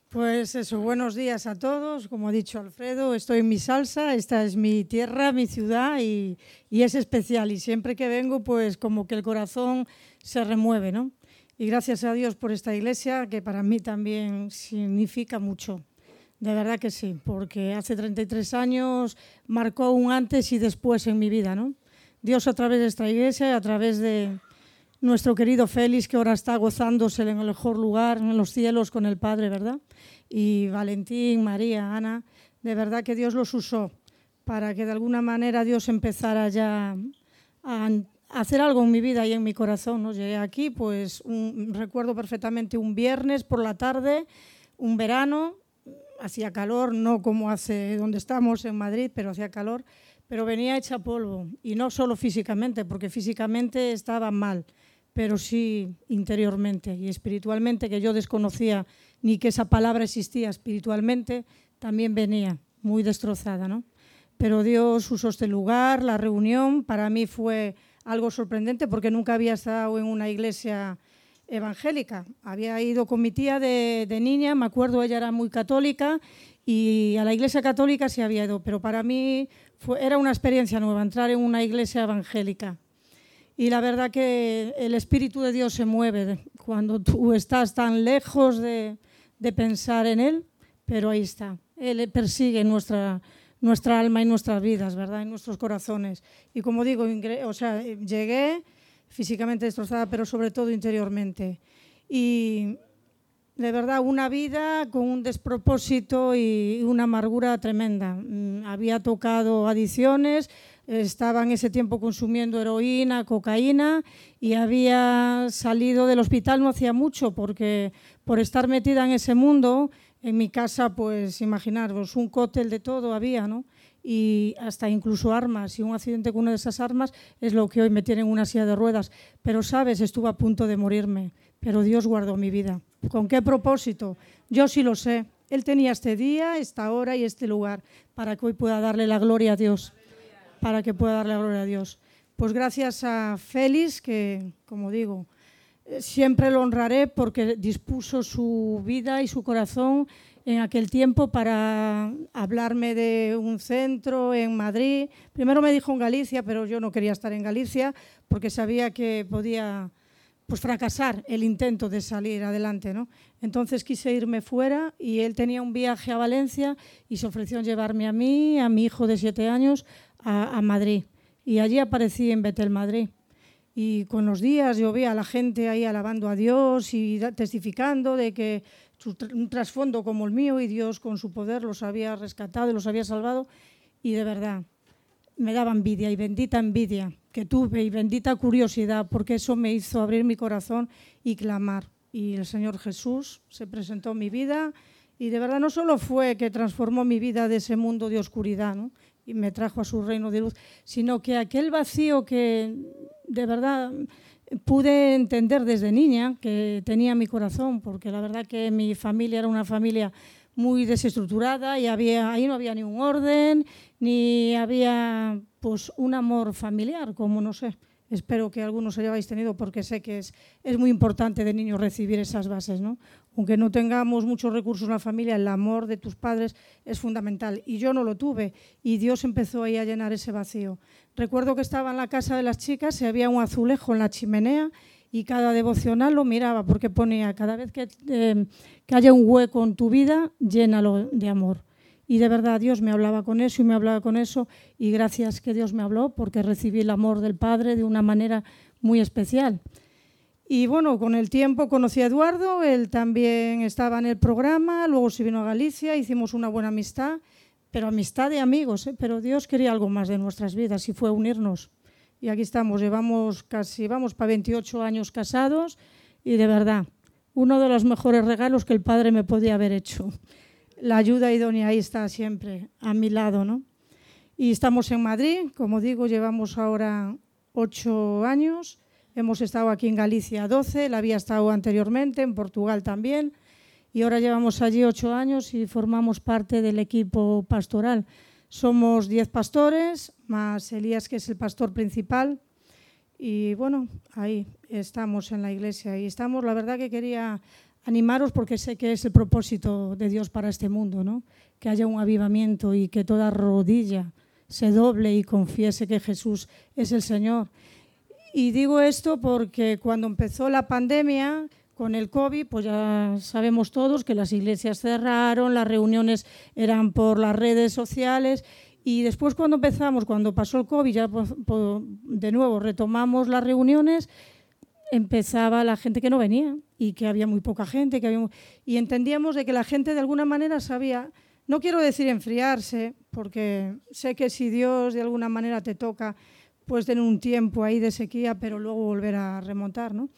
Pues eso, buenos días a todos. Como ha dicho Alfredo, estoy en mi salsa, esta es mi tierra, mi ciudad y es especial. Y siempre que vengo, pues como que el corazón se remueve, ¿no? Y gracias a Dios por esta iglesia, que para mí también significa mucho. De verdad que sí, porque hace 33 años marcó un antes y después en mi vida, ¿no? Dios a través de esta iglesia y a través de nuestro querido Félix, que ahora está gozándose en el mejor lugar, en los cielos con el Padre, ¿verdad? Y Valentín, María, Ana, de verdad que Dios los usó para que de alguna manera Dios empezara ya a hacer algo en mi vida y en mi corazón, ¿no? Llegué aquí, pues recuerdo perfectamente un viernes por la tarde, un verano, hacía calor, no como hace donde estamos en Madrid, pero hacía calor, pero venía hecha polvo, y no solo físicamente, porque físicamente estaba mal, pero sí interiormente y espiritualmente, que yo desconocía ni que esa palabra existía espiritualmente, también venía muy destrozada, ¿no? Pero Dios usó este lugar, la reunión, para mí fue algo sorprendente porque nunca había estado en una iglesia evangélica. Había ido con mi tía de niña, me acuerdo, ella era muy católica y a la iglesia católica sí había ido, pero para mí era una experiencia nueva, entrar en una iglesia evangélica. Y la verdad que el Espíritu de Dios se mueve cuando tú estás tan lejos de pensar en Él, pero ahí está. Él persigue nuestra alma y nuestras vidas, ¿verdad? En nuestros corazones. Y como digo, llegué físicamente destrozada, pero sobre todo interiormente. Y de verdad, una vida con un despropósito y una amargura tremenda. Había tocado adicciones, estaba en ese tiempo consumiendo heroína, cocaína y había salido del hospital no hacía mucho porque por estar metida en ese mundo, en mi casa, pues imaginaros, un cóctel de todo había, ¿no? Y hasta incluso armas, y un accidente con una de esas armas es lo que hoy me tiene en una silla de ruedas. Pero, ¿sabes? Estuve a punto de morirme, pero Dios guardó mi vida. ¿Con qué propósito? Yo sí lo sé. Él tenía este día, esta hora y este lugar para que hoy pueda darle la gloria a Dios. Para que pueda darle la gloria a Dios. Pues gracias a Félix, que, como digo, siempre lo honraré porque dispuso su vida y su corazón en aquel tiempo para hablarme de un centro en Madrid. Primero me dijo en Galicia, pero yo no quería estar en Galicia porque sabía que podía fracasar el intento de salir adelante, ¿no? Entonces quise irme fuera y él tenía un viaje a Valencia y se ofreció llevarme a mí, a mi hijo de 7 años, a Madrid. Y allí aparecí en Betel, Madrid. Y con los días yo veía a la gente ahí alabando a Dios y testificando de que un trasfondo como el mío y Dios con su poder los había rescatado y los había salvado. Y de verdad, me daba envidia y bendita envidia que tuve y bendita curiosidad, porque eso me hizo abrir mi corazón y clamar. Y el Señor Jesús se presentó en mi vida y de verdad no solo fue que transformó mi vida de ese mundo de oscuridad, ¿no? Y me trajo a su reino de luz, sino que aquel vacío que de verdad pude entender desde niña que tenía mi corazón, porque la verdad que mi familia era una familia muy desestructurada y ahí no había ni un orden, ni había pues un amor familiar, como no sé. Espero que algunos hayáis tenido porque sé que es muy importante de niños recibir esas bases, ¿no? Aunque no tengamos muchos recursos en la familia, el amor de tus padres es fundamental. Y yo no lo tuve y Dios empezó ahí a llenar ese vacío. Recuerdo que estaba en la casa de las chicas y había un azulejo en la chimenea y cada devocional lo miraba porque ponía cada vez que haya un hueco en tu vida, llénalo de amor. Y de verdad Dios me hablaba con eso y me hablaba con eso y gracias que Dios me habló porque recibí el amor del Padre de una manera muy especial. Y bueno, con el tiempo conocí a Eduardo, él también estaba en el programa, luego se vino a Galicia, hicimos una buena amistad, pero amistad de amigos, pero Dios quería algo más de nuestras vidas y fue unirnos. Y aquí estamos, vamos para 28 años casados y de verdad, uno de los mejores regalos que el Padre me podía haber hecho. La ayuda idónea ahí está siempre a mi lado, ¿no? Y estamos en Madrid, como digo, llevamos ahora 8 años. Hemos estado aquí en Galicia 12, él había estado anteriormente, en Portugal también, y ahora llevamos allí 8 años y formamos parte del equipo pastoral. Somos 10 pastores, más Elías, que es el pastor principal, y bueno, ahí estamos en la iglesia. Y estamos, la verdad que quería animaros porque sé que es el propósito de Dios para este mundo, ¿no? Que haya un avivamiento y que toda rodilla se doble y confiese que Jesús es el Señor. Y digo esto porque cuando empezó la pandemia con el COVID, pues ya sabemos todos que las iglesias cerraron, las reuniones eran por las redes sociales. Y después cuando pasó el COVID, ya de nuevo retomamos las reuniones, empezaba la gente que no venía y que había muy poca gente. Y entendíamos de que la gente de alguna manera sabía, no quiero decir enfriarse, porque sé que si Dios de alguna manera te toca, pues tener un tiempo ahí de sequía, pero luego volver a remontar, ¿no?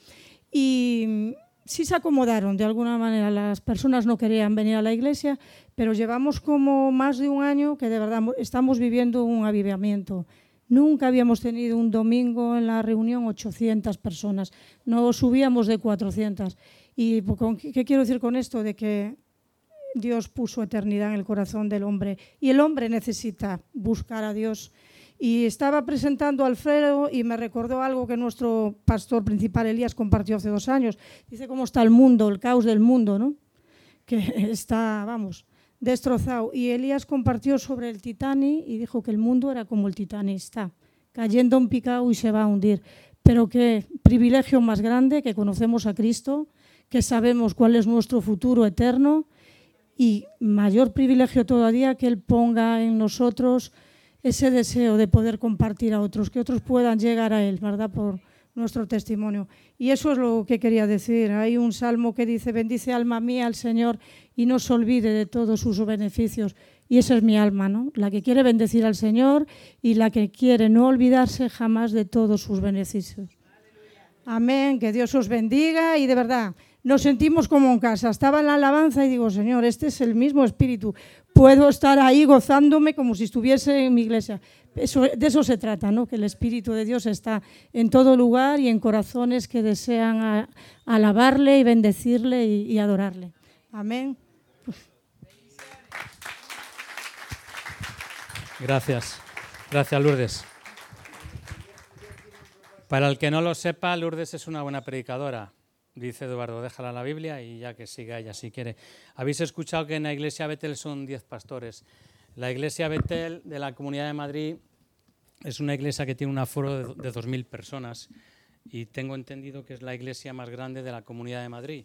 Y sí se acomodaron, de alguna manera las personas no querían venir a la iglesia, pero llevamos como más de un año que de verdad estamos viviendo un avivamiento. Nunca habíamos tenido un domingo en la reunión 800 personas, no subíamos de 400. ¿Y qué quiero decir con esto? De que Dios puso eternidad en el corazón del hombre y el hombre necesita buscar a Dios. Y estaba presentando a Alfredo y me recordó algo que nuestro pastor principal Elías compartió hace 2 años. Dice cómo está el mundo, el caos del mundo, ¿no? Que está, destrozado. Y Elías compartió sobre el Titanic y dijo que el mundo era como el Titanic, está cayendo en picado y se va a hundir. Pero qué privilegio más grande que conocemos a Cristo, que sabemos cuál es nuestro futuro eterno y mayor privilegio todavía que Él ponga en nosotros ese deseo de poder compartir a otros, que otros puedan llegar a Él, ¿verdad?, por nuestro testimonio. Y eso es lo que quería decir. Hay un salmo que dice: bendice alma mía al Señor y no se olvide de todos sus beneficios. Y esa es mi alma, ¿no? La que quiere bendecir al Señor y la que quiere no olvidarse jamás de todos sus beneficios. Amén, que Dios os bendiga y de verdad nos sentimos como en casa. Estaba en la alabanza y digo, Señor, este es el mismo espíritu. Puedo estar ahí gozándome como si estuviese en mi iglesia. De eso se trata, ¿no? Que el Espíritu de Dios está en todo lugar y en corazones que desean alabarle y bendecirle y adorarle. Amén. Gracias. Gracias, Lourdes. Para el que no lo sepa, Lourdes es una buena predicadora. Dice Eduardo, déjala la Biblia y ya que siga ella si quiere. Habéis escuchado que en la iglesia Betel son 10 pastores. La iglesia Betel de la Comunidad de Madrid es una iglesia que tiene un aforo de 2.000 personas y tengo entendido que es la iglesia más grande de la Comunidad de Madrid.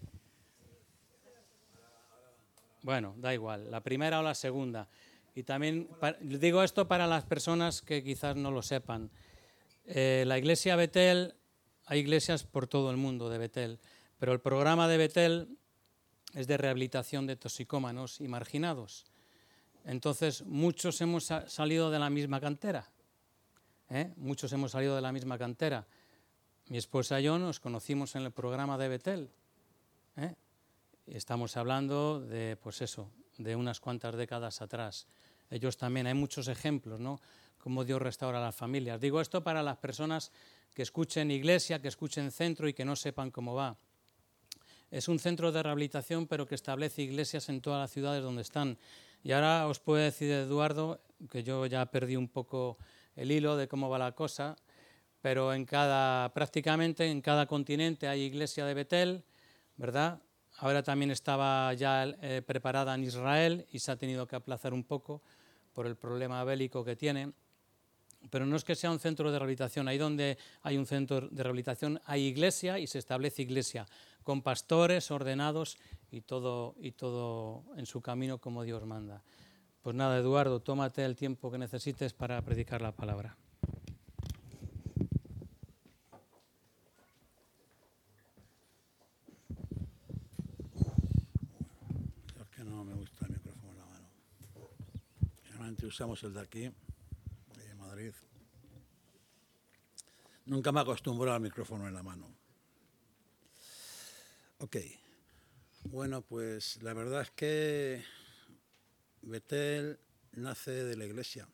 Bueno, da igual, la primera o la segunda. Y también digo esto para las personas que quizás no lo sepan. La iglesia Betel, hay iglesias por todo el mundo de Betel, pero el programa de Betel es de rehabilitación de toxicómanos y marginados. Entonces, muchos hemos salido de la misma cantera. Muchos hemos salido de la misma cantera. Mi esposa y yo nos conocimos en el programa de Betel. Estamos hablando de, pues eso, de unas cuantas décadas atrás. Ellos también, hay muchos ejemplos, ¿no? Cómo Dios restaura a las familias. Digo esto para las personas que escuchen iglesia, que escuchen centro y que no sepan cómo va. Es un centro de rehabilitación, pero que establece iglesias en todas las ciudades donde están. Y ahora os puedo decir, Eduardo, que yo ya perdí un poco el hilo de cómo va la cosa, pero prácticamente en cada continente hay iglesia de Betel, ¿verdad? Ahora también estaba ya preparada en Israel y se ha tenido que aplazar un poco por el problema bélico que tiene. Pero no es que sea un centro de rehabilitación. Ahí donde hay un centro de rehabilitación hay iglesia y se establece iglesia con pastores ordenados y todo en su camino como Dios manda. Pues nada, Eduardo, tómate el tiempo que necesites para predicar la palabra. Es que no me gusta el micrófono en la mano. Generalmente usamos el de aquí, de Madrid. Nunca me acostumbro al micrófono en la mano. Ok. Bueno, pues la verdad es que Betel nace de la iglesia.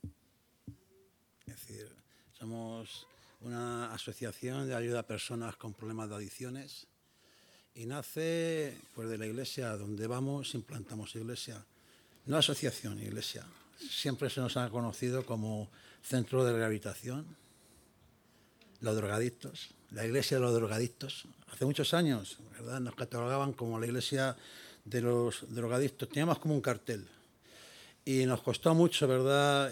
Es decir, somos una asociación de ayuda a personas con problemas de adicciones y nace pues de la iglesia. Donde vamos implantamos iglesia. No asociación, iglesia. Siempre se nos ha conocido como centro de rehabilitación. Los drogadictos, la iglesia de los drogadictos. Hace muchos años, ¿verdad?, nos catalogaban como la iglesia de los drogadictos. Teníamos como un cartel. Y nos costó mucho, ¿verdad?,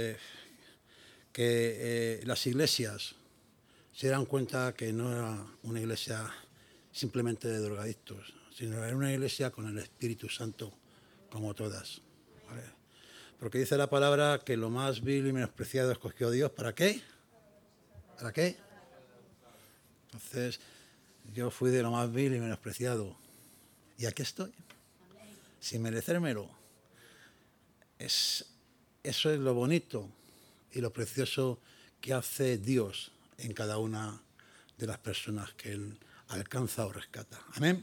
que las iglesias se dieran cuenta que no era una iglesia simplemente de drogadictos, sino era una iglesia con el Espíritu Santo, como todas. ¿Vale? Porque dice la palabra que lo más vil y menospreciado escogió Dios. ¿Para qué? ¿Para qué? Entonces, yo fui de lo más vil y menospreciado. Y aquí estoy, sin merecérmelo. Eso es lo bonito y lo precioso que hace Dios en cada una de las personas que Él alcanza o rescata. Amén.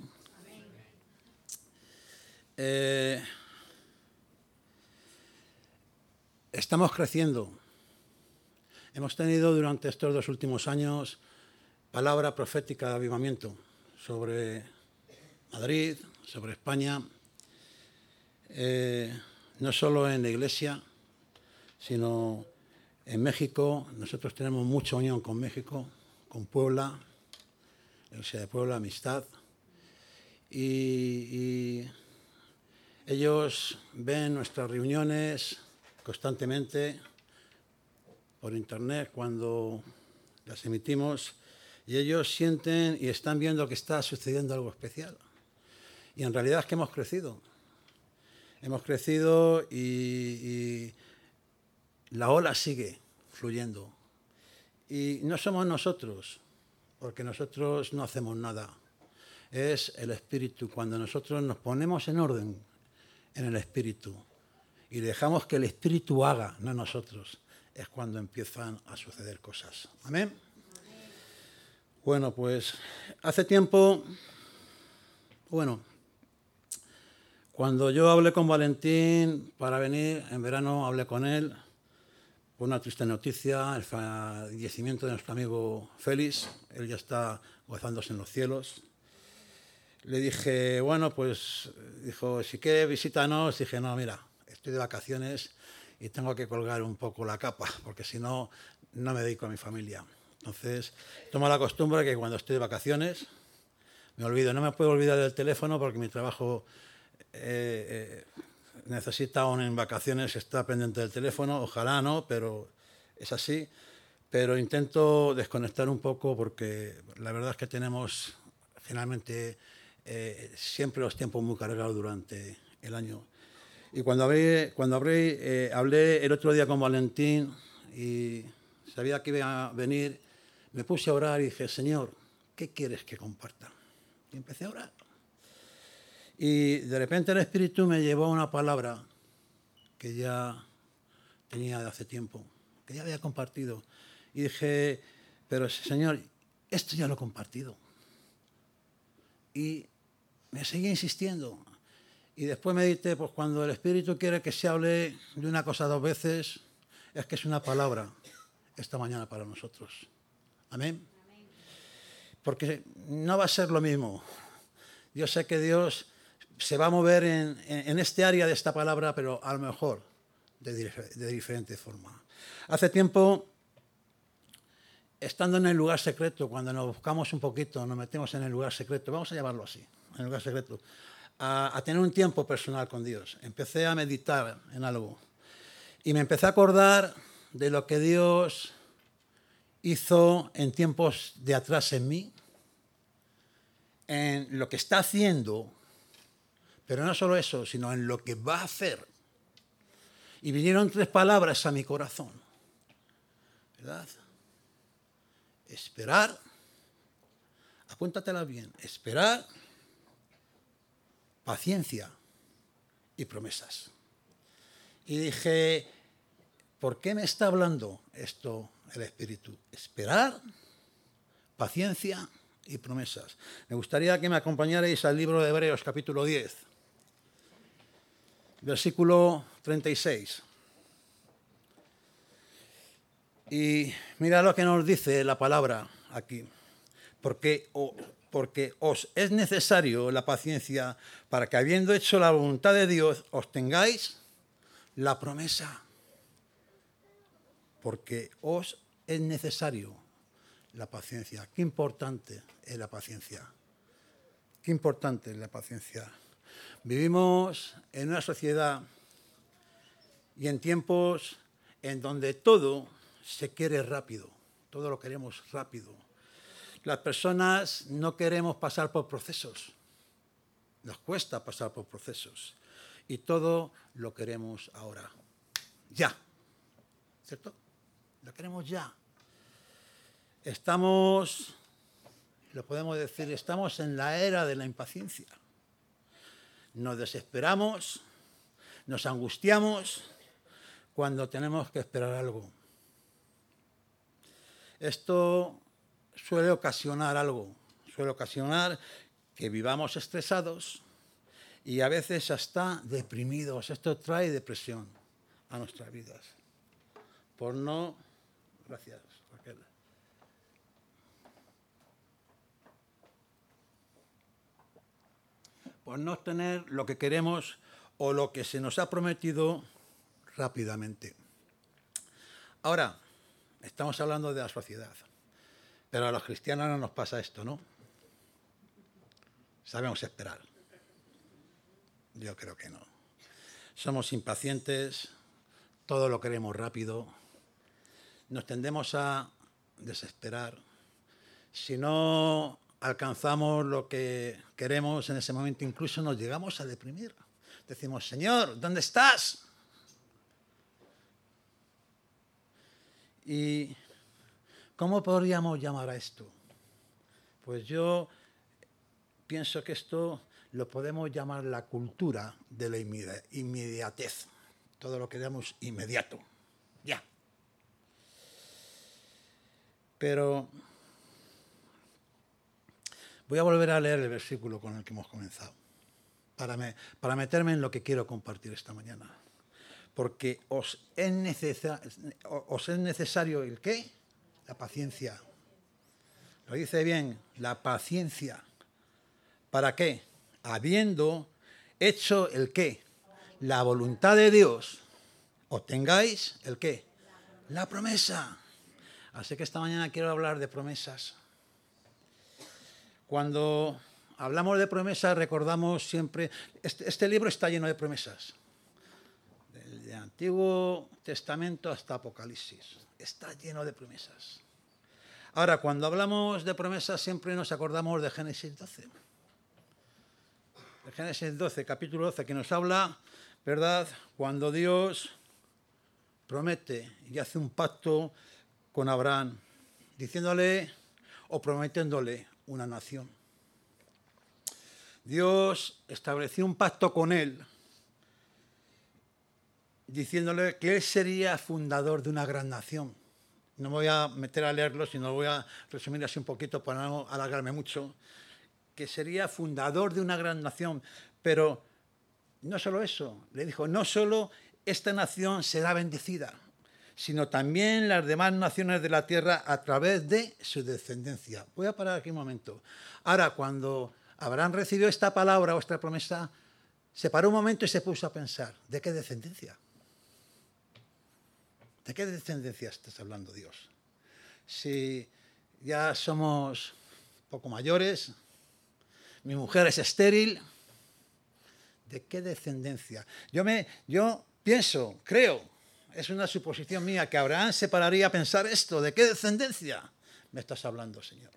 Estamos creciendo. Hemos tenido durante estos 2 últimos años palabra profética de avivamiento sobre Madrid, sobre España, no solo en la iglesia, sino en México. Nosotros tenemos mucha unión con México, con Puebla, la iglesia de Puebla, Amistad, y ellos ven nuestras reuniones constantemente por internet cuando las emitimos, y ellos sienten y están viendo que está sucediendo algo especial. Y en realidad es que hemos crecido. Hemos crecido y la ola sigue fluyendo. Y no somos nosotros, porque nosotros no hacemos nada. Es el Espíritu. Cuando nosotros nos ponemos en orden en el Espíritu y dejamos que el Espíritu haga, no nosotros, es cuando empiezan a suceder cosas. ¿Amén? Bueno, pues hace tiempo, cuando yo hablé con Valentín para venir, en verano hablé con él por una triste noticia, el fallecimiento de nuestro amigo Félix. Él ya está gozándose en los cielos. Le dije, bueno, pues, dijo, si quieres visítanos. Dije, no, mira, estoy de vacaciones y tengo que colgar un poco la capa, porque si no, no me dedico a mi familia. Entonces, tomo la costumbre que cuando estoy de vacaciones, me olvido. No me puedo olvidar del teléfono porque mi trabajo necesita aún en vacaciones estar pendiente del teléfono. Ojalá no, pero es así. Pero intento desconectar un poco porque la verdad es que tenemos finalmente siempre los tiempos muy cargados durante el año. Y cuando hablé el otro día con Valentín y sabía que iba a venir, me puse a orar y dije, Señor, ¿qué quieres que comparta? Y empecé a orar. Y de repente el Espíritu me llevó a una palabra que ya tenía de hace tiempo, que ya había compartido. Y dije, pero Señor, esto ya lo he compartido. Y me seguí insistiendo. Y después medité, pues cuando el Espíritu quiere que se hable de una cosa 2 veces, es que es una palabra esta mañana para nosotros. Amén. Porque no va a ser lo mismo. Yo sé que Dios se va a mover en este área de esta palabra, pero a lo mejor de diferente forma. Hace tiempo, estando en el lugar secreto, cuando nos buscamos un poquito, nos metemos en el lugar secreto, vamos a llamarlo así, en el lugar secreto, a tener un tiempo personal con Dios. Empecé a meditar en algo y me empecé a acordar de lo que Dios hizo en tiempos de atrás en mí, en lo que está haciendo, pero no solo eso, sino en lo que va a hacer. Y vinieron 3 palabras a mi corazón, ¿verdad? Esperar, apúntatelas bien, esperar, paciencia y promesas. Y dije, ¿por qué me está hablando esto el Espíritu? Esperar, paciencia y promesas. Me gustaría que me acompañarais al libro de Hebreos, capítulo 10, versículo 36. Y mira lo que nos dice la palabra aquí. Porque os es necesario la paciencia para que, habiendo hecho la voluntad de Dios, obtengáis la promesa. Porque os es necesario la paciencia. Qué importante es la paciencia. Qué importante es la paciencia. Vivimos en una sociedad y en tiempos en donde todo se quiere rápido. Todo lo queremos rápido. Las personas no queremos pasar por procesos. Nos cuesta pasar por procesos. Y todo lo queremos ahora. Ya. ¿Cierto? Lo queremos ya. Estamos, lo podemos decir, estamos en la era de la impaciencia. Nos desesperamos, nos angustiamos cuando tenemos que esperar algo. Esto suele ocasionar algo, suele ocasionar que vivamos estresados y a veces hasta deprimidos. Esto trae depresión a nuestras vidas. Por no... Gracias, Raquel. Por no tener lo que queremos o lo que se nos ha prometido rápidamente. Ahora, estamos hablando de la sociedad, pero a los cristianos no nos pasa esto, ¿no? Sabemos esperar. Yo creo que no. Somos impacientes, todo lo queremos rápido, nos tendemos a desesperar. Si no alcanzamos lo que queremos en ese momento, incluso nos llegamos a deprimir. Decimos, Señor, ¿dónde estás? ¿Y cómo podríamos llamar a esto? Pues yo pienso que esto lo podemos llamar la cultura de la inmediatez. Todo lo queremos inmediato, ya. Pero voy a volver a leer el versículo con el que hemos comenzado, para meterme en lo que quiero compartir esta mañana. Porque os es necesario ¿el qué? La paciencia. Lo dice bien, la paciencia. ¿Para qué? Habiendo hecho el qué? La voluntad de Dios, obtengáis el qué? La promesa. Así que esta mañana quiero hablar de promesas. Cuando hablamos de promesas recordamos siempre, este libro está lleno de promesas. Desde el Antiguo Testamento hasta Apocalipsis. Está lleno de promesas. Ahora, cuando hablamos de promesas siempre nos acordamos de Génesis 12. De Génesis 12, capítulo 12, que nos habla, ¿verdad?, cuando Dios promete y hace un pacto con Abraham, diciéndole o prometiéndole una nación. Dios estableció un pacto con él, diciéndole que él sería fundador de una gran nación. No me voy a meter a leerlo, sino voy a resumir así un poquito para no alargarme mucho. Que sería fundador de una gran nación. Pero no solo eso, le dijo, no solo esta nación será bendecida, sino también las demás naciones de la tierra a través de su descendencia. Voy a parar aquí un momento. Ahora, cuando Abraham recibió esta palabra o esta promesa, se paró un momento y se puso a pensar, ¿de qué descendencia? ¿De qué descendencia estás hablando, Dios? Si ya somos poco mayores, mi mujer es estéril, ¿de qué descendencia? Yo pienso, creo, es una suposición mía, que Abraham se pararía a pensar esto, ¿de qué descendencia me estás hablando, Señor?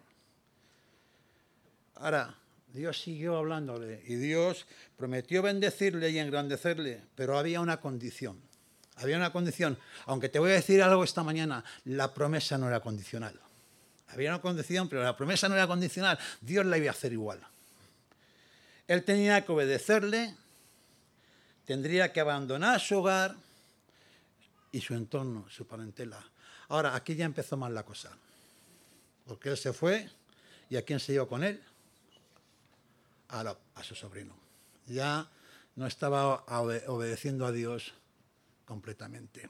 Ahora, Dios siguió hablándole y Dios prometió bendecirle y engrandecerle, pero había una condición. Había una condición, aunque te voy a decir algo esta mañana, la promesa no era condicional. Había una condición, pero la promesa no era condicional. Dios la iba a hacer igual. Él tenía que obedecerle, tendría que abandonar su hogar y su entorno, su parentela. Ahora, aquí ya empezó mal la cosa. Porque él se fue, ¿y a quién se llevó con él? A su sobrino. Ya no estaba obedeciendo a Dios completamente.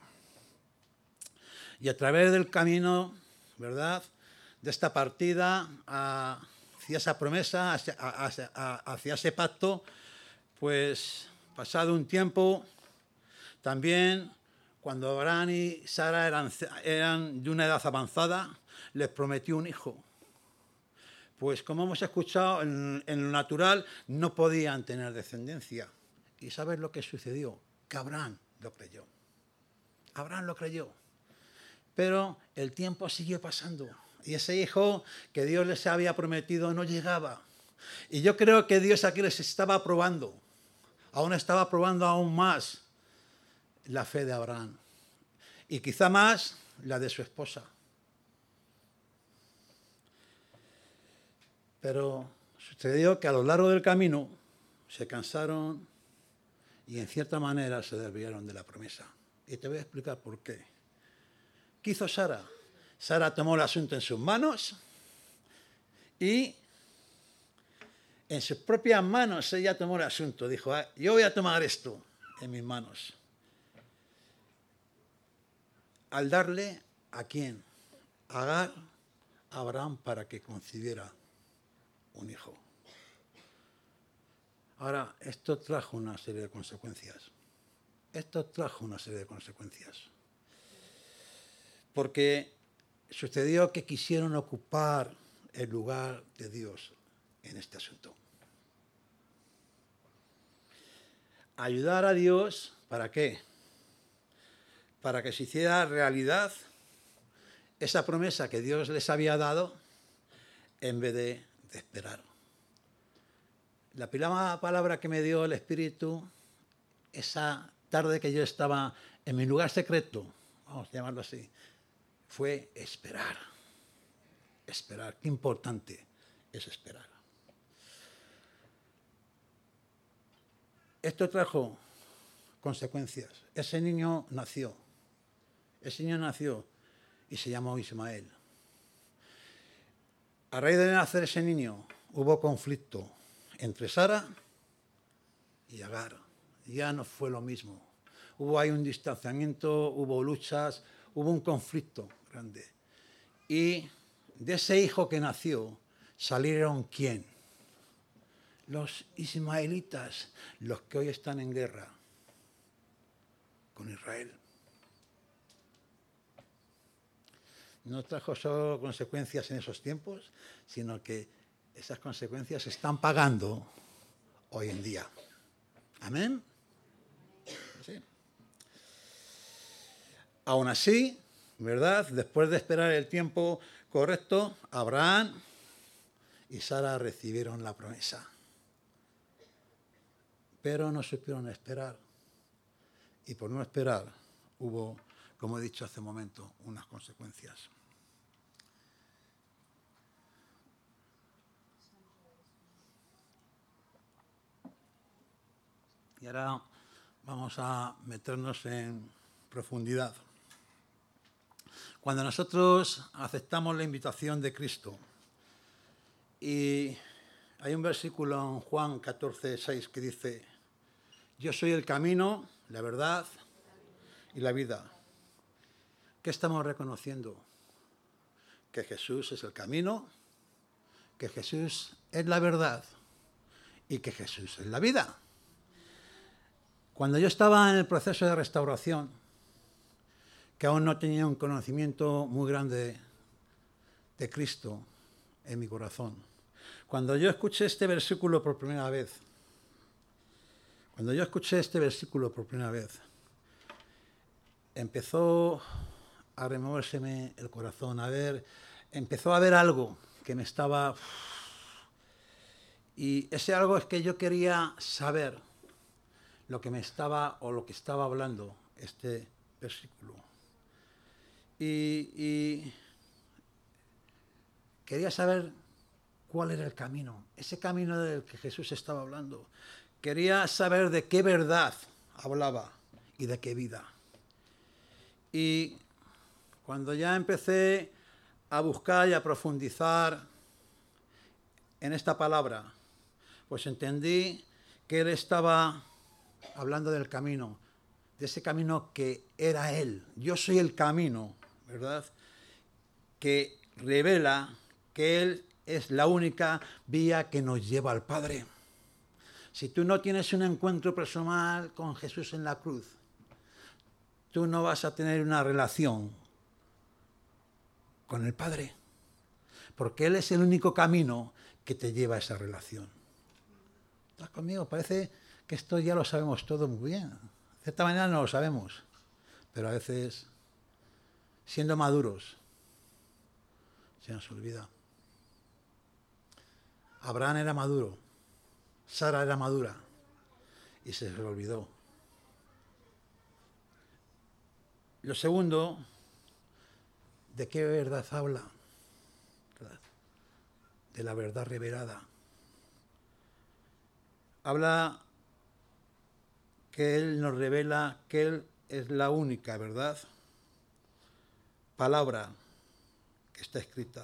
Y a través del camino, ¿verdad?, de esta partida hacia esa promesa, hacia ese pacto, pues pasado un tiempo, también cuando Abraham y Sara eran de una edad avanzada, les prometió un hijo. Pues como hemos escuchado, en lo natural no podían tener descendencia. ¿Y sabes lo que sucedió? Que Abraham lo creyó. Abraham lo creyó. Pero el tiempo siguió pasando. Y ese hijo que Dios les había prometido no llegaba. Y yo creo que Dios aquí les estaba probando. Aún estaba probando aún más la fe de Abraham. Y quizá más la de su esposa. Pero sucedió que a lo largo del camino se cansaron y en cierta manera se desviaron de la promesa. Y te voy a explicar por qué. ¿Qué hizo Sara? Sara tomó el asunto en sus manos y en sus propias manos ella tomó el asunto. Dijo, yo voy a tomar esto en mis manos. Al darle, ¿a quién? A Agar, a Abraham, para que concibiera un hijo. Ahora, esto trajo una serie de consecuencias. Porque sucedió que quisieron ocupar el lugar de Dios en este asunto. Ayudar a Dios, ¿para qué? Para que se hiciera realidad esa promesa que Dios les había dado en vez de esperar. La primera palabra que me dio el Espíritu esa tarde que yo estaba en mi lugar secreto, vamos a llamarlo así, fue esperar. Esperar, qué importante es esperar. Esto trajo consecuencias. Ese niño nació y se llamó Ismael. A raíz de nacer ese niño hubo conflicto entre Sara y Agar. Ya no fue lo mismo. Hubo ahí un distanciamiento, hubo luchas, hubo un conflicto grande. Y de ese hijo que nació salieron ¿quién? Los ismaelitas, los que hoy están en guerra con Israel. No trajo solo consecuencias en esos tiempos, sino que esas consecuencias se están pagando hoy en día. ¿Amén? Sí. Aún así, ¿verdad? Después de esperar el tiempo correcto, Abraham y Sara recibieron la promesa. Pero no supieron esperar. Y por no esperar hubo, como he dicho hace un momento, unas consecuencias. Y ahora vamos a meternos en profundidad. Cuando nosotros aceptamos la invitación de Cristo, y hay un versículo en Juan 14:6 que dice, yo soy el camino, la verdad y la vida. ¿Qué estamos reconociendo? Que Jesús es el camino, que Jesús es la verdad y que Jesús es la vida. Cuando yo estaba en el proceso de restauración, que aún no tenía un conocimiento muy grande de Cristo en mi corazón, cuando yo escuché este versículo por primera vez, empezó a removérseme el corazón, empezó a haber algo que me estaba... Y ese algo es que yo quería saber lo que me estaba, o lo que estaba hablando este versículo. Y quería saber cuál era el camino, ese camino del que Jesús estaba hablando. Quería saber de qué verdad hablaba y de qué vida. Y cuando ya empecé a buscar y a profundizar en esta palabra, pues entendí que Él estaba hablando del camino, de ese camino que era Él. Yo soy el camino, ¿verdad? Que revela que Él es la única vía que nos lleva al Padre. Si tú no tienes un encuentro personal con Jesús en la cruz, tú no vas a tener una relación con el Padre, porque Él es el único camino que te lleva a esa relación. ¿Estás conmigo? Parece que esto ya lo sabemos todo muy bien. De cierta manera no lo sabemos, pero a veces, siendo maduros, se nos olvida. Abraham era maduro, Sara era madura, y se les olvidó. Lo segundo, ¿de qué verdad habla? De la verdad revelada. Habla que Él nos revela que Él es la única verdad, palabra que está escrita.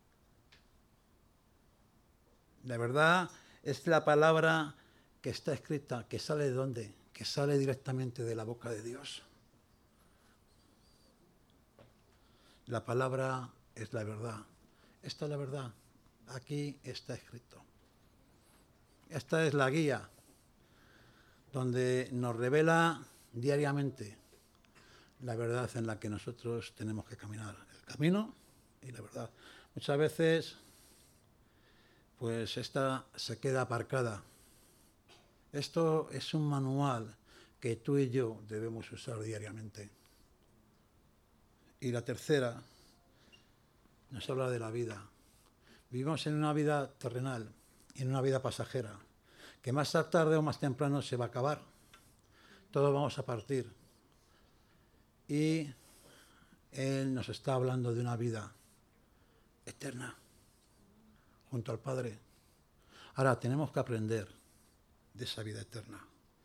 La verdad es la palabra que está escrita, que sale de ¿dónde? Que sale directamente de la boca de Dios. La palabra es la verdad. Esta es la verdad. Aquí está escrito. Esta es la guía donde nos revela diariamente la verdad en la que nosotros tenemos que caminar. El camino y la verdad. Muchas veces, pues esta se queda aparcada. Esto es un manual que tú y yo debemos usar diariamente. Y la tercera nos habla de la vida. Vivimos en una vida terrenal, en una vida pasajera, que más tarde o más temprano se va a acabar. Todos vamos a partir. Y Él nos está hablando de una vida eterna, junto al Padre. Ahora, tenemos que aprender de esa vida eterna.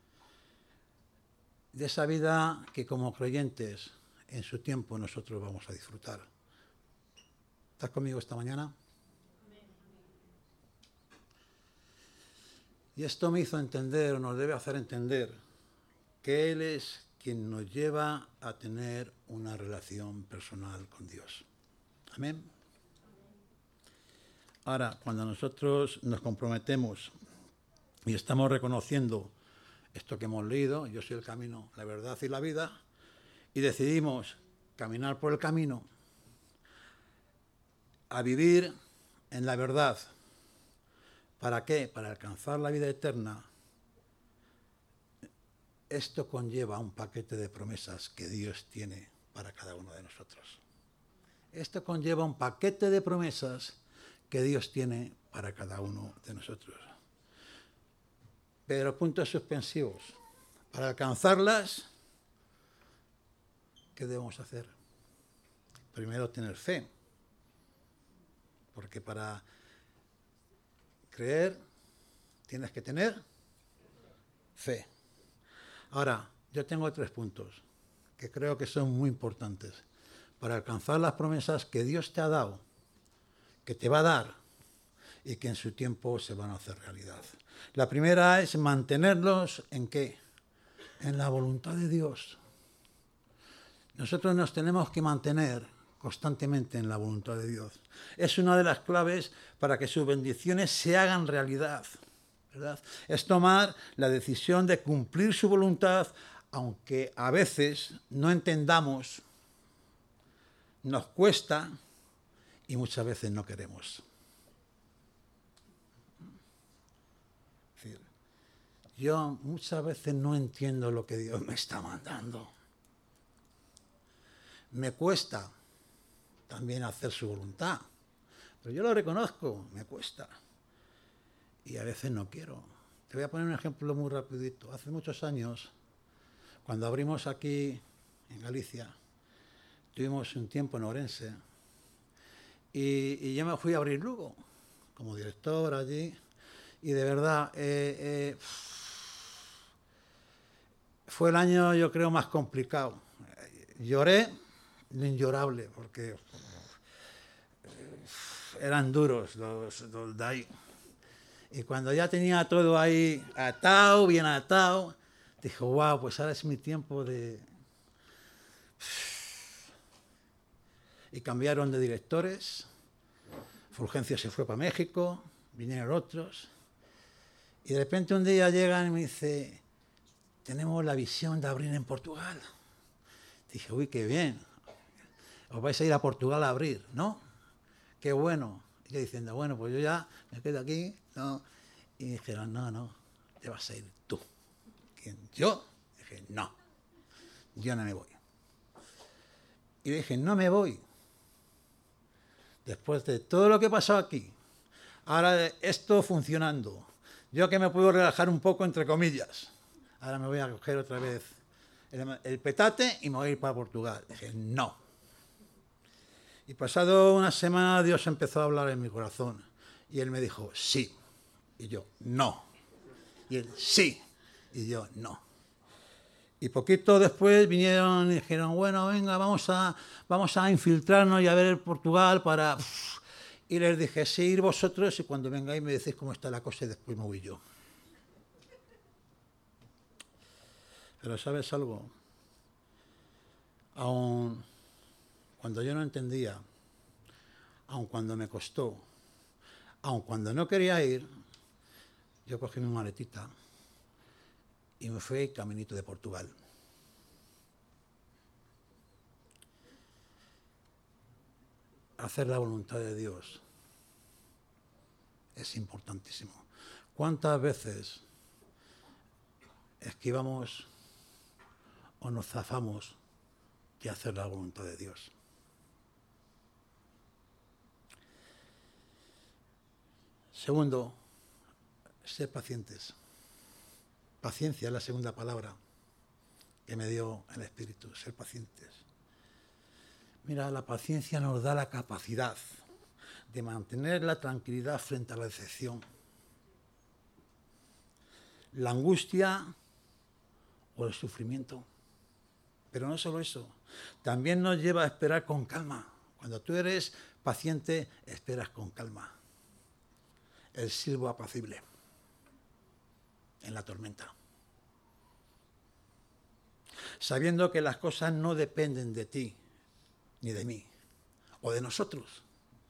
De esa vida que como creyentes, en su tiempo nosotros vamos a disfrutar. ¿Estás conmigo esta mañana? Y esto me hizo entender, o nos debe hacer entender, que Él es quien nos lleva a tener una relación personal con Dios. Amén. Ahora, cuando nosotros nos comprometemos y estamos reconociendo esto que hemos leído, yo soy el camino, la verdad y la vida, y decidimos caminar por el camino, a vivir en la verdad. ¿Para qué? Para alcanzar la vida eterna. Esto conlleva un paquete de promesas que Dios tiene para cada uno de nosotros. Esto conlleva un paquete de promesas que Dios tiene para cada uno de nosotros. Pero puntos suspensivos. Para alcanzarlas, ¿qué debemos hacer? Primero, tener fe. Porque para creer tienes que tener fe. Ahora, yo tengo 3 puntos que creo que son muy importantes para alcanzar las promesas que Dios te ha dado, que te va a dar y que en su tiempo se van a hacer realidad. La primera es mantenerlos ¿en qué? En la voluntad de Dios. Nosotros nos tenemos que mantener constantemente en la voluntad de Dios. Es una de las claves para que sus bendiciones se hagan realidad, ¿verdad? Es tomar la decisión de cumplir su voluntad, aunque a veces no entendamos, nos cuesta y muchas veces no queremos. Es decir, yo muchas veces no entiendo lo que Dios me está mandando. Me cuesta también hacer su voluntad, pero yo lo reconozco, me cuesta. Y a veces no quiero. Te voy a poner un ejemplo muy rapidito. Hace muchos años, cuando abrimos aquí en Galicia, tuvimos un tiempo en Ourense y yo me fui a abrir Lugo como director allí y de verdad fue el año, yo creo, más complicado. Lloré lo inllorable porque eran duros los de ahí. Y cuando ya tenía todo ahí atado, bien atado, dije, wow, pues ahora es mi tiempo de... Y cambiaron de directores, Fulgencio se fue para México, vinieron otros, y de repente un día llegan y me dice, tenemos la visión de abrir en Portugal. Dije, uy, qué bien. Os vais a ir a Portugal a abrir, ¿no? Qué bueno. Y yo diciendo, bueno, pues yo ya me quedo aquí, ¿no? Y dijeron, no, te vas a ir tú. ¿Quién? ¿Yo? Dije, no, yo no me voy. Y dije, no me voy. Después de todo lo que pasó aquí, ahora esto funcionando, yo que me puedo relajar un poco, entre comillas, ahora me voy a coger otra vez el petate y me voy a ir para Portugal. Dije, no. Y pasado una semana Dios empezó a hablar en mi corazón y Él me dijo, sí. Y yo, no. Y Él, sí. Y yo, no. Y poquito después vinieron y dijeron, bueno, venga, vamos a infiltrarnos y a ver Portugal para... Y les dije, sí, ir vosotros y cuando vengáis me decís cómo está la cosa y después me voy yo. Pero ¿sabes algo? Aun cuando yo no entendía, aun cuando me costó, aun cuando no quería ir, yo cogí mi maletita y me fui caminito de Portugal. Hacer la voluntad de Dios es importantísimo. ¿Cuántas veces esquivamos o nos zafamos de hacer la voluntad de Dios? Segundo, ser pacientes. Paciencia es la segunda palabra que me dio el Espíritu, ser pacientes. Mira, la paciencia nos da la capacidad de mantener la tranquilidad frente a la decepción, la angustia o el sufrimiento. Pero no solo eso, también nos lleva a esperar con calma. Cuando tú eres paciente, esperas con calma. El silbo apacible en la tormenta. Sabiendo que las cosas no dependen de ti, ni de mí, o de nosotros.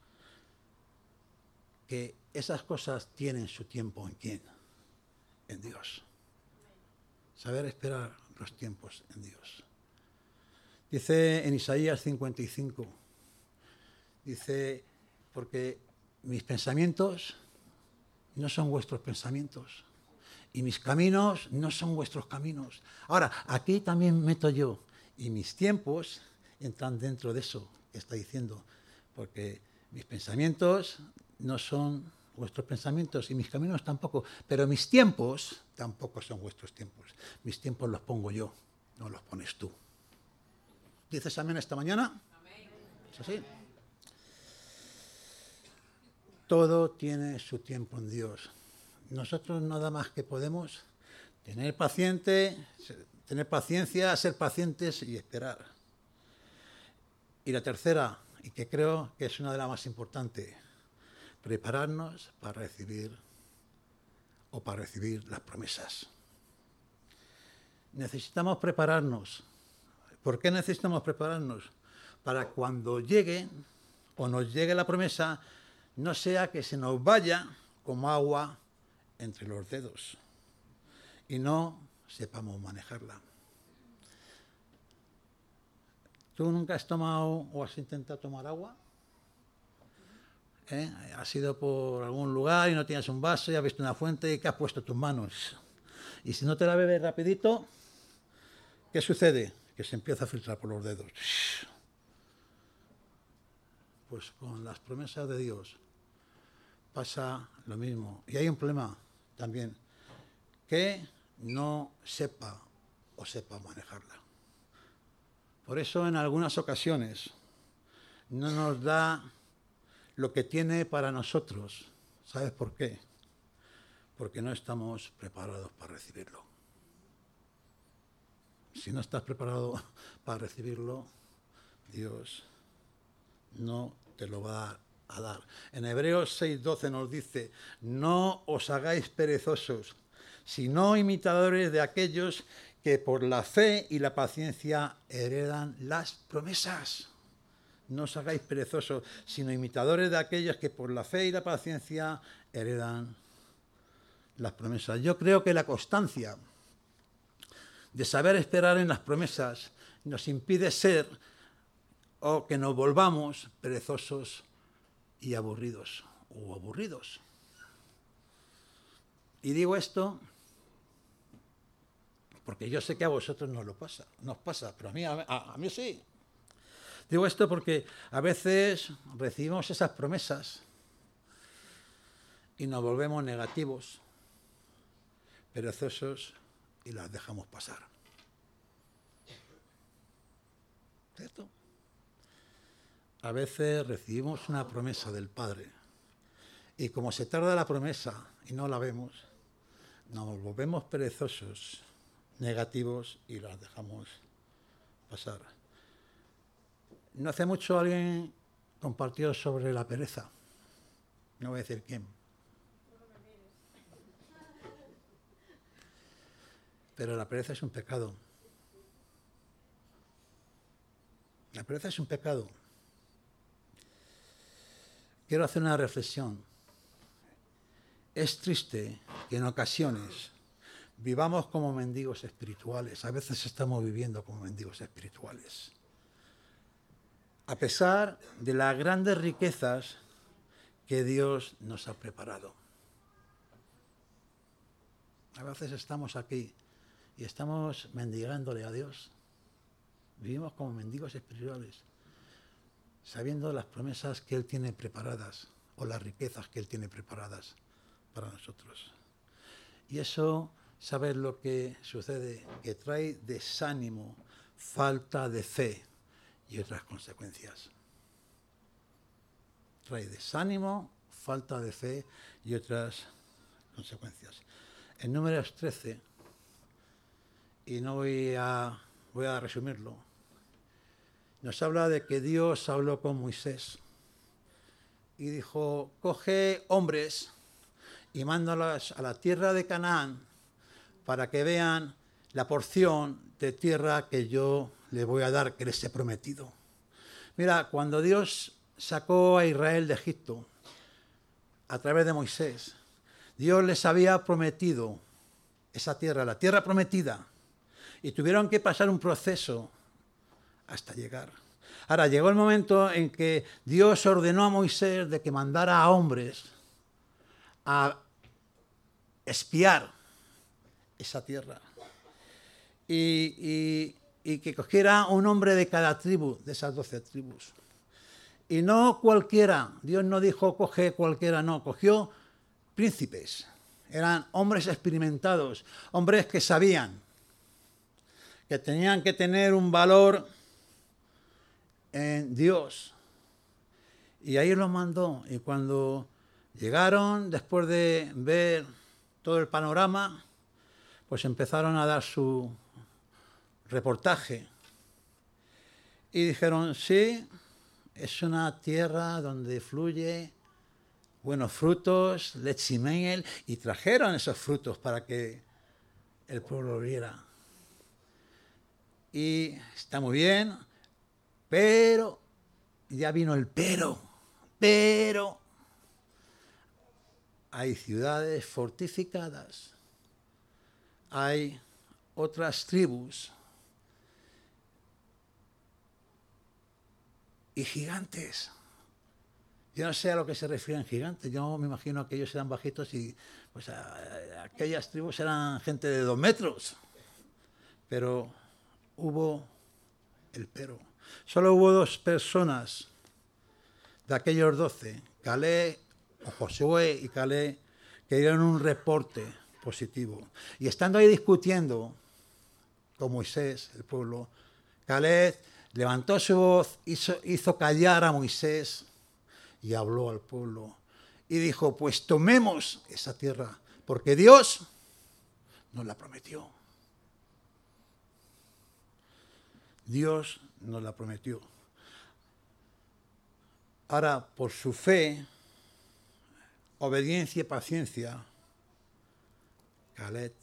Que esas cosas tienen su tiempo ¿en quién? En Dios. Saber esperar los tiempos en Dios. Dice en Isaías 55, dice, porque mis pensamientos no son vuestros pensamientos y mis caminos no son vuestros caminos. Ahora, aquí también meto yo, y mis tiempos entran dentro de eso que está diciendo, porque mis pensamientos no son vuestros pensamientos y mis caminos tampoco, pero mis tiempos tampoco son vuestros tiempos. Mis tiempos los pongo yo, no los pones tú. ¿Dices amén esta mañana? Amén. ¿Es así? Todo tiene su tiempo en Dios. Nosotros nada más que podemos tener paciencia, ser pacientes y esperar. Y la tercera, y que creo que es una de las más importantes, prepararnos para recibir las promesas. Necesitamos prepararnos. ¿Por qué necesitamos prepararnos? Para cuando llegue o nos llegue la promesa, no sea que se nos vaya como agua entre los dedos y no sepamos manejarla. ¿Tú nunca has tomado o has intentado tomar agua? Has ido por algún lugar y no tienes un vaso y has visto una fuente y que has puesto tus manos. Y si no te la bebes rapidito, ¿qué sucede? Que se empieza a filtrar por los dedos. Pues con las promesas de Dios pasa lo mismo. Y hay un problema también, que no sepa o sepa manejarla. Por eso en algunas ocasiones no nos da lo que tiene para nosotros. ¿Sabes por qué? Porque no estamos preparados para recibirlo. Si no estás preparado para recibirlo, Dios no te lo va a dar. En Hebreos 6:12 nos dice, no os hagáis perezosos, sino imitadores de aquellos que por la fe y la paciencia heredan las promesas. No os hagáis perezosos, sino imitadores de aquellos que por la fe y la paciencia heredan las promesas. Yo creo que la constancia de saber esperar en las promesas nos impide ser o que nos volvamos perezosos y aburridos o aburridos. Y digo esto porque yo sé que a vosotros no nos pasa, pero a mí sí. Digo esto porque a veces recibimos esas promesas y nos volvemos negativos, perezosos y las dejamos pasar. ¿Cierto? A veces recibimos una promesa del Padre y como se tarda la promesa y no la vemos, nos volvemos perezosos, negativos y las dejamos pasar. No hace mucho alguien compartió sobre la pereza. No voy a decir quién. Pero la pereza es un pecado. La pereza es un pecado. Quiero hacer una reflexión. Es triste que en ocasiones vivamos como mendigos espirituales. A veces estamos viviendo como mendigos espirituales. A pesar de las grandes riquezas que Dios nos ha preparado. A veces estamos aquí y estamos mendigándole a Dios. Vivimos como mendigos espirituales, sabiendo las promesas que Él tiene preparadas o las riquezas que Él tiene preparadas para nosotros. Y eso, ¿sabes lo que sucede? Que trae desánimo, falta de fe y otras consecuencias. Trae desánimo, falta de fe y otras consecuencias. En Números 13, y no voy a resumirlo, nos habla de que Dios habló con Moisés y dijo, coge hombres y mándalos a la tierra de Canaán para que vean la porción de tierra que yo le voy a dar, que les he prometido. Mira, cuando Dios sacó a Israel de Egipto a través de Moisés, Dios les había prometido esa tierra, la tierra prometida, y tuvieron que pasar un proceso hasta llegar. Ahora, llegó el momento en que Dios ordenó a Moisés de que mandara a hombres a espiar esa tierra y que cogiera un hombre de cada tribu, de esas 12 tribus. Y no cualquiera, Dios no dijo coge cualquiera, no, cogió príncipes. Eran hombres experimentados, hombres que sabían que tenían que tener un valor en Dios. Y ahí los mandó. Y cuando llegaron, después de ver todo el panorama, pues empezaron a dar su reportaje. Y dijeron, sí, es una tierra donde fluye buenos frutos, leche y miel, y trajeron esos frutos para que el pueblo lo viera. Y está muy bien, pero, ya vino el pero, hay ciudades fortificadas, hay otras tribus y gigantes. Yo no sé a lo que se refieren gigantes, yo me imagino que ellos eran bajitos y pues aquellas tribus eran gente de 2 metros, pero hubo el pero. Solo hubo 2 personas de aquellos 12, Caleb, o Josué y Caleb, que dieron un reporte positivo. Y estando ahí discutiendo con Moisés, el pueblo, Caleb levantó su voz, hizo callar a Moisés y habló al pueblo. Y dijo, pues tomemos esa tierra, porque Dios nos la prometió. Dios nos la prometió. Ahora, por su fe, obediencia y paciencia, Caleb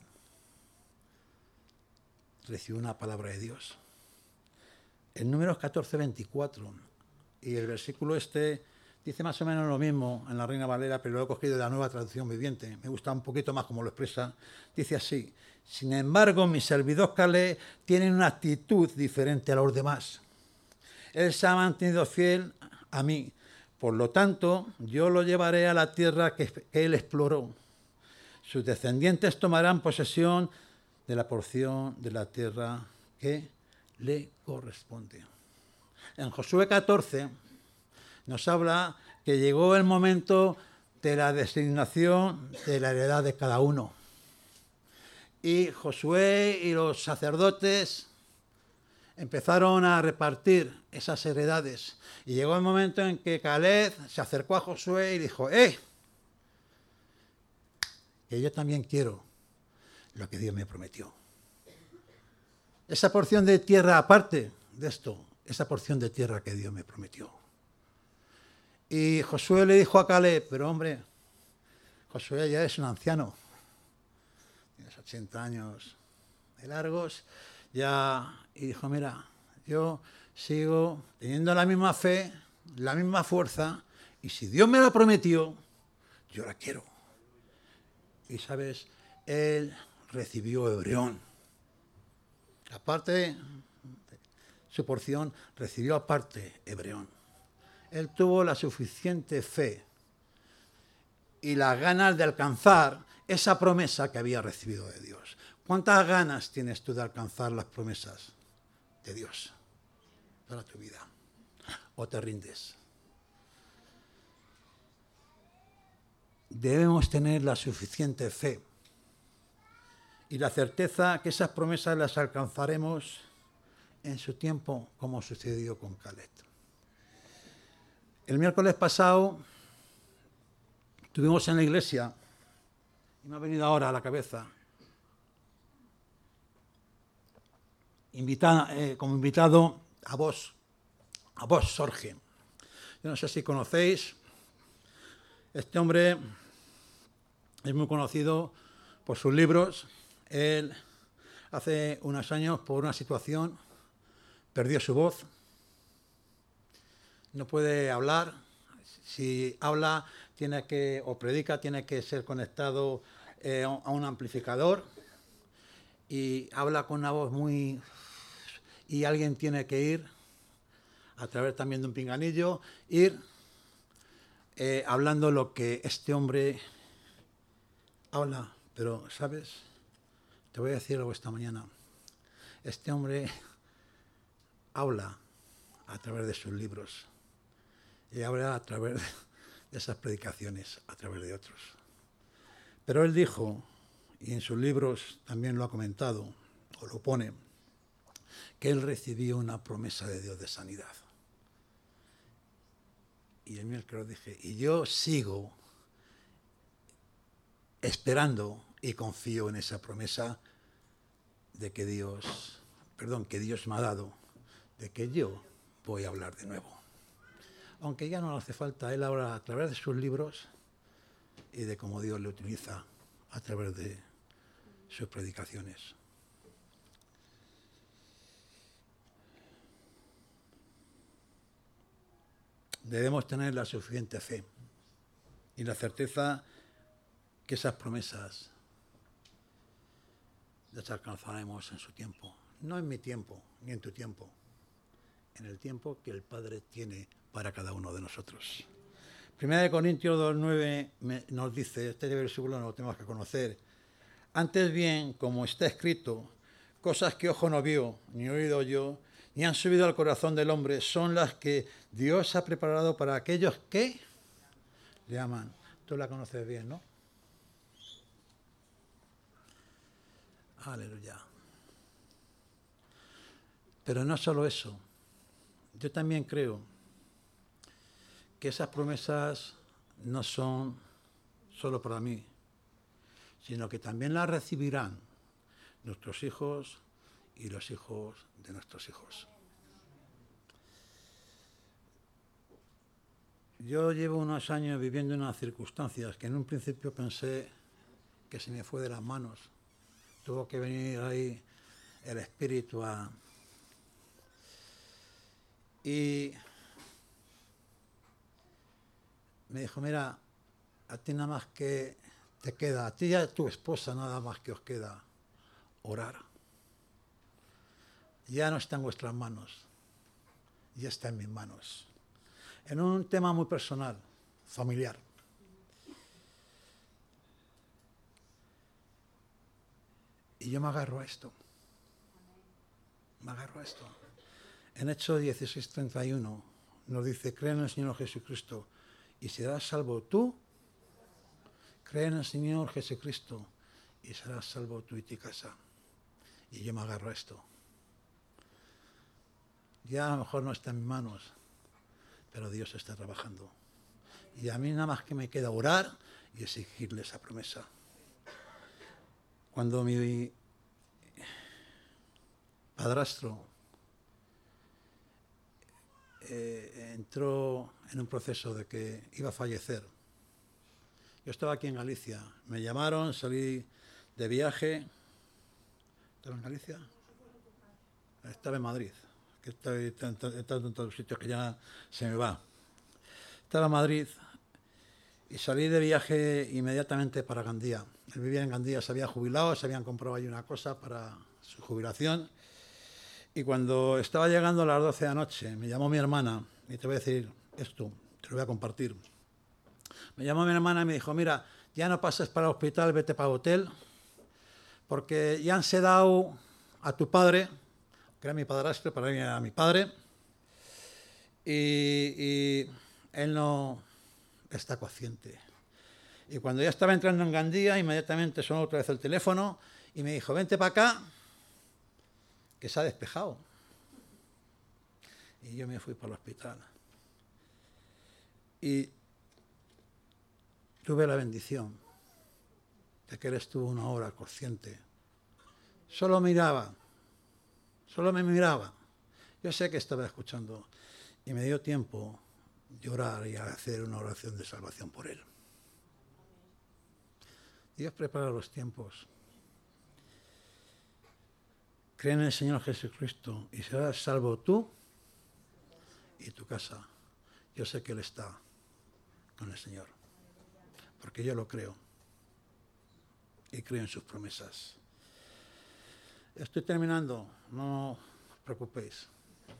recibió una palabra de Dios. En Números 14, 24, y el versículo Dice más o menos lo mismo en la Reina Valera, pero lo he cogido de la Nueva Traducción Viviente. Me gusta un poquito más cómo lo expresa. Dice así: sin embargo, mi servidor Caleb tiene una actitud diferente a los demás. Él se ha mantenido fiel a mí. Por lo tanto, yo lo llevaré a la tierra que él exploró. Sus descendientes tomarán posesión de la porción de la tierra que le corresponde. En Josué 14 nos habla que llegó el momento de la designación de la heredad de cada uno. Y Josué y los sacerdotes empezaron a repartir esas heredades. Y llegó el momento en que Caleb se acercó a Josué y dijo: que yo también quiero lo que Dios me prometió. Esa porción de tierra, aparte de esto, esa porción de tierra que Dios me prometió. Y Josué le dijo a Caleb: pero hombre, Josué ya es un anciano, tienes 80 años de largos, ya, y dijo: mira, yo sigo teniendo la misma fe, la misma fuerza, y si Dios me la prometió, yo la quiero. Y sabes, él recibió Hebreón. Aparte de su porción, recibió aparte Hebreón. Él tuvo la suficiente fe y las ganas de alcanzar esa promesa que había recibido de Dios. ¿Cuántas ganas tienes tú de alcanzar las promesas de Dios para tu vida? ¿O te rindes? Debemos tener la suficiente fe y la certeza que esas promesas las alcanzaremos en su tiempo, como sucedió con Caleb. El miércoles pasado estuvimos en la iglesia y me ha venido ahora a la cabeza como invitado a vos Sorge. Yo no sé si conocéis, este hombre es muy conocido por sus libros. Él hace unos años, por una situación, perdió su voz. No puede hablar. Si habla o predica, tiene que ser conectado a un amplificador. Y habla con una voz muy... Y alguien tiene que ir, a través también de un pinganillo, hablando lo que este hombre habla. Pero, ¿sabes? Te voy a decir algo esta mañana. Este hombre habla a través de sus libros. Y habla a través de esas predicaciones, a través de otros. Pero él dijo, y en sus libros también lo ha comentado, o lo pone, que él recibió una promesa de Dios de sanidad. Y el miércoles dije, y yo sigo esperando y confío en esa promesa de que Dios me ha dado, de que yo voy a hablar de nuevo. Aunque ya no le hace falta, él habla a través de sus libros y de cómo Dios le utiliza a través de sus predicaciones. Debemos tener la suficiente fe y la certeza que esas promesas las alcanzaremos en su tiempo. No en mi tiempo, ni en tu tiempo. En el tiempo que el Padre tiene para cada uno de nosotros. 1 Corintios 2:9 nos dice, este versículo no lo tenemos que conocer: antes bien, como está escrito, cosas que ojo no vio, ni oído yo, ni han subido al corazón del hombre, son las que Dios ha preparado para aquellos que le aman. Tú la conoces bien, ¿no? Aleluya. Pero no solo eso. Yo también creo que esas promesas no son solo para mí, sino que también las recibirán nuestros hijos y los hijos de nuestros hijos. Yo llevo unos años viviendo en unas circunstancias que en un principio pensé que se me fue de las manos. Tuvo que venir ahí el Espíritu y me dijo, mira, a ti nada más que te queda, a ti y a tu esposa nada más que os queda orar. Ya no está en vuestras manos, ya está en mis manos. En un tema muy personal, familiar. Y yo me agarro a esto. Me agarro a esto. En Hechos 16:31 nos dice, cree en el Señor Jesucristo y serás salvo tú. Cree en el Señor Jesucristo y serás salvo tú y tu casa. Y yo me agarro a esto. Ya a lo mejor no está en mis manos, pero Dios está trabajando. Y a mí nada más que me queda orar y exigirle esa promesa. Cuando mi padrastro entró en un proceso de que iba a fallecer, yo estaba aquí en Galicia, me llamaron, salí de viaje. ¿Estaba en Galicia? Estaba en Madrid, que estoy en todos los sitios que ya se me va. Estaba en Madrid y salí de viaje inmediatamente para Gandía. Él vivía en Gandía, se había jubilado, se habían comprado ahí una cosa para su jubilación. Y cuando estaba llegando a las 12 de la noche, me llamó mi hermana, y te voy a decir esto, te lo voy a compartir. Me llamó mi hermana y me dijo, mira, ya no pases para el hospital, vete para el hotel, porque ya han sedado a tu padre, que era mi padrastro, para mí era mi padre, y él no está consciente. Y cuando ya estaba entrando en Gandía, inmediatamente sonó otra vez el teléfono y me dijo, vente para acá, que se ha despejado. Y yo me fui para el hospital. Y tuve la bendición de que él estuvo una hora consciente. Solo miraba, solo me miraba. Yo sé que estaba escuchando y me dio tiempo de orar y hacer una oración de salvación por él. Dios prepara los tiempos. Cree en el Señor Jesucristo y serás salvo tú y tu casa. Yo sé que Él está con el Señor, porque yo lo creo y creo en sus promesas. Estoy terminando, no os preocupéis.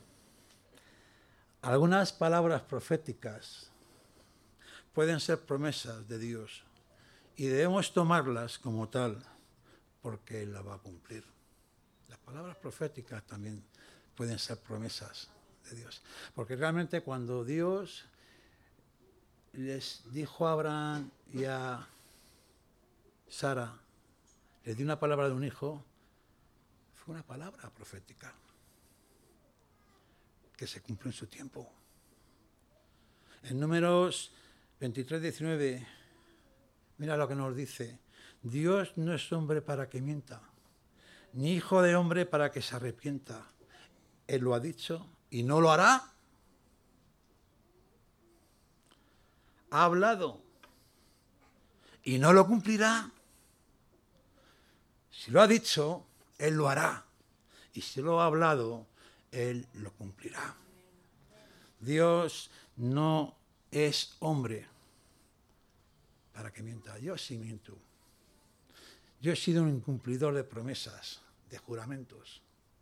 Algunas palabras proféticas pueden ser promesas de Dios y debemos tomarlas como tal, porque Él las va a cumplir. Las palabras proféticas también pueden ser promesas de Dios. Porque realmente cuando Dios les dijo a Abraham y a Sara, les dio una palabra de un hijo, fue una palabra profética que se cumplió en su tiempo. En Números 23:19, mira lo que nos dice. Dios no es hombre para que mienta, ni hijo de hombre para que se arrepienta. Él lo ha dicho y no lo hará. Ha hablado y no lo cumplirá. Si lo ha dicho, Él lo hará. Y si lo ha hablado, Él lo cumplirá. Dios no es hombre para que mienta. Yo sí miento. Yo he sido un incumplidor de promesas, de juramentos,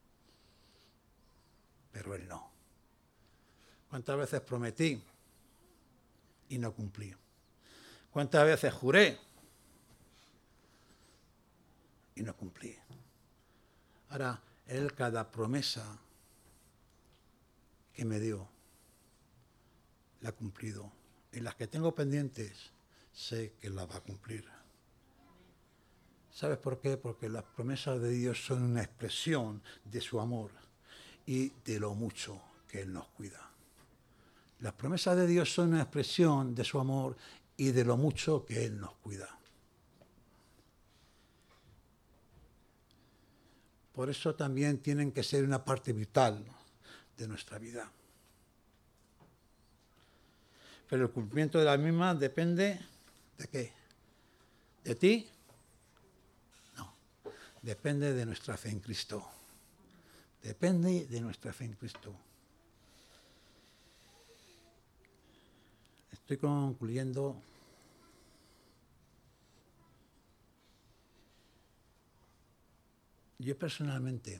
pero Él no. ¿Cuántas veces prometí y no cumplí? ¿Cuántas veces juré y no cumplí? Ahora, Él cada promesa que me dio la ha cumplido. Y las que tengo pendientes sé que las va a cumplir. ¿Sabes por qué? Porque las promesas de Dios son una expresión de su amor y de lo mucho que Él nos cuida. Las promesas de Dios son una expresión de su amor y de lo mucho que Él nos cuida. Por eso también tienen que ser una parte vital de nuestra vida. Pero el cumplimiento de la misma depende ¿de qué? ¿De ti? No. Depende de nuestra fe en Cristo. Depende de nuestra fe en Cristo. Estoy concluyendo. Yo personalmente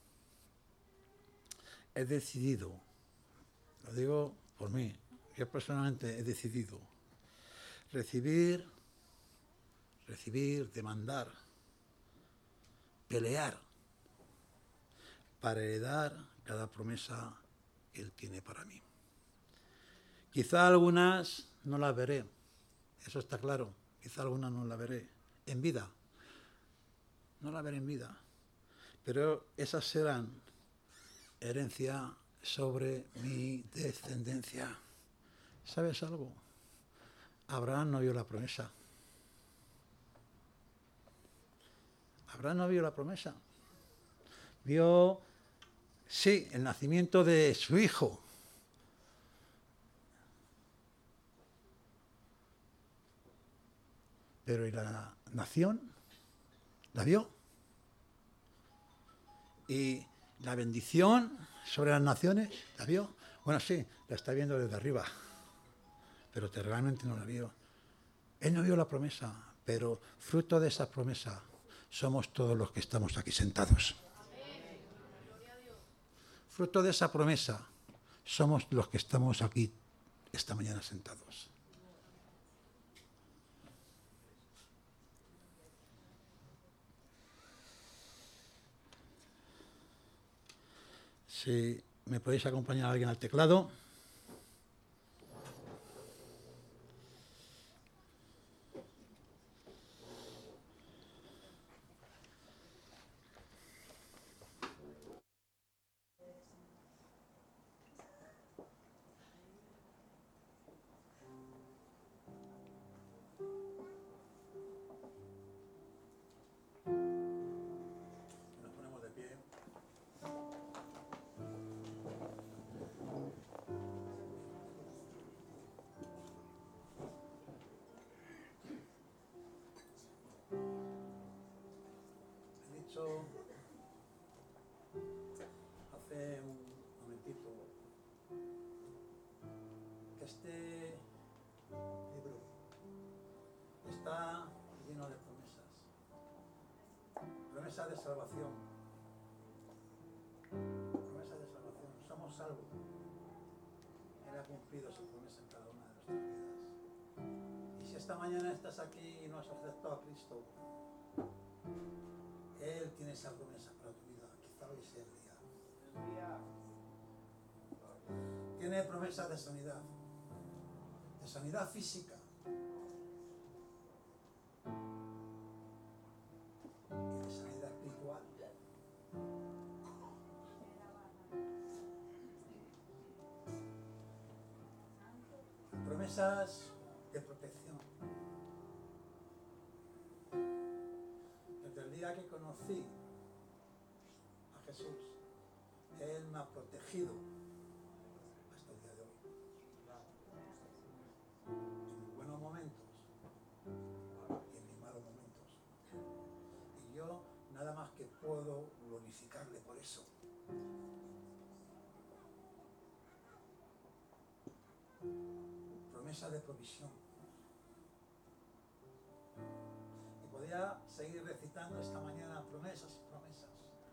he decidido, lo digo por mí, yo personalmente he decidido recibir, demandar, pelear para heredar cada promesa que Él tiene para mí. Quizá algunas no las veré, eso está claro, quizá algunas no las veré en vida, no las veré en vida, pero esas serán herencia sobre mi descendencia. ¿Sabes algo? Abraham no vio la promesa. Abraham no vio la promesa. Vio, sí, el nacimiento de su hijo. Pero ¿y la nación? ¿La vio? ¿Y la bendición sobre las naciones? ¿La vio? Bueno, sí, la está viendo desde arriba, pero realmente no la vio. Él no vio la promesa, pero fruto de esa promesa somos todos los que estamos aquí sentados. Fruto de esa promesa somos los que estamos aquí esta mañana sentados. Si me podéis acompañar a alguien al teclado. Nos ponemos de pie. He dicho hace un momentito que este libro está lleno de promesas. Promesas de salvación. Promesas de salvación. Somos salvos. Él ha cumplido su promesa en cada una de nuestras vidas. Y si esta mañana estás aquí y no has aceptado a Cristo, Él tiene esa promesa para tu vida. Quizá hoy sea el día. Tiene promesas de sanidad física. Y de sanidad espiritual. Promesas de protección. Desde el día que conocí a Jesús, Él me ha protegido hasta el día de hoy. En mis buenos momentos y en mis malos momentos. Y yo nada más que puedo glorificarle por eso. Promesa de provisión. Y podría seguir recitando esta mañana promesas y promesas.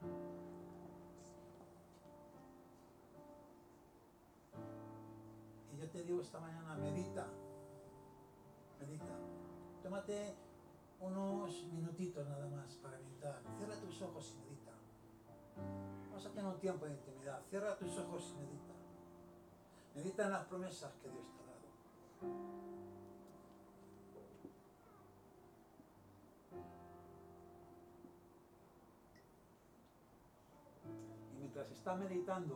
Y yo te digo esta mañana, medita. Tómate unos minutitos nada más para meditar. Cierra tus ojos y medita. Vamos a tener un tiempo de intimidad. Cierra tus ojos y medita. Medita en las promesas que Dios te ha dado. Y mientras estás meditando,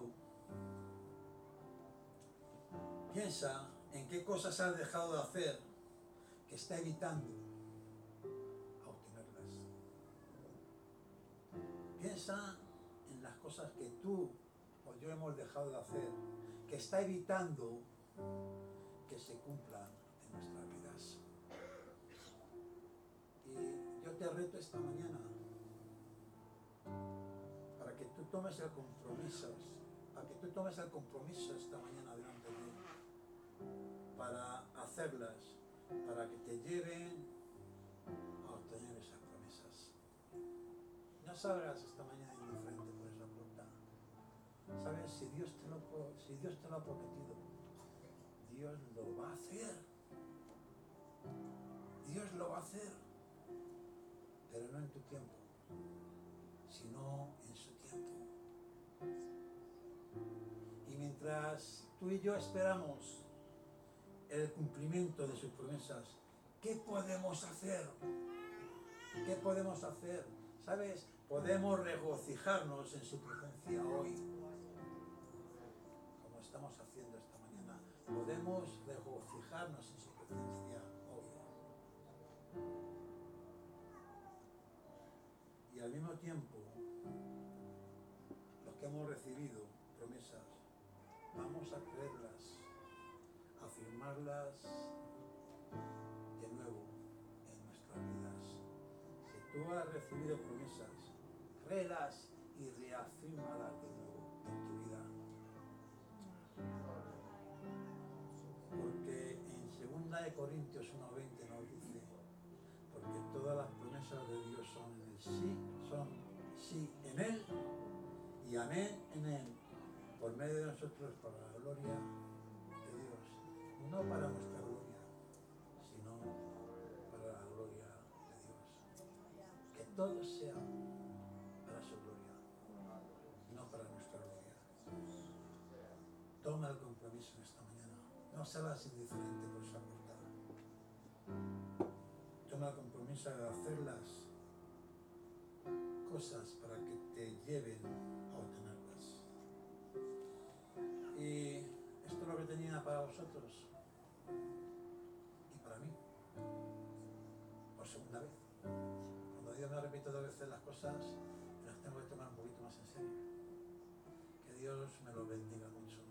piensa en qué cosas has dejado de hacer que está evitando a obtenerlas. Piensa en las cosas que tú o yo hemos dejado de hacer que está evitando que se cumplan en nuestras vidas. Y yo te reto esta mañana para que tú tomes el compromiso, esta mañana delante de Él, para hacerlas, para que te lleven a obtener esas promesas. No salgas esta mañana indiferente por esa puerta. ¿Sabes? Si Dios te lo ha prometido, Dios lo va a hacer. Dios lo va a hacer. Pero no en tu tiempo, sino en su tiempo. Y mientras tú y yo esperamos el cumplimiento de sus promesas, ¿qué podemos hacer? ¿Qué podemos hacer? ¿Sabes? Podemos regocijarnos en su presencia hoy, como estamos haciendo esta mañana. Podemos regocijarnos en su presencia hoy. Y al mismo tiempo, los que hemos recibido promesas, vamos a creerlas, a afirmarlas de nuevo en nuestras vidas. Si tú has recibido promesas, créelas y reafírmalas de nuevo en tu vida. Porque en 2 Corintios 1:20 nos dice, porque todas las promesas de Dios son en el sí, son sí en Él y amén en Él, por medio de nosotros para la gloria de Dios, no para nuestra gloria, sino para la gloria de Dios. Que todo sea para su gloria, no para nuestra gloria. Toma el compromiso en esta mañana, no seas indiferente por esa puerta. Toma el compromiso de hacer las cosas para que te lleven a obtenerlas. Y esto es lo que tenía para vosotros y para mí, por segunda vez. Cuando Dios me repite 2 veces las cosas, las tengo que tomar un poquito más en serio. Que Dios me lo bendiga mucho.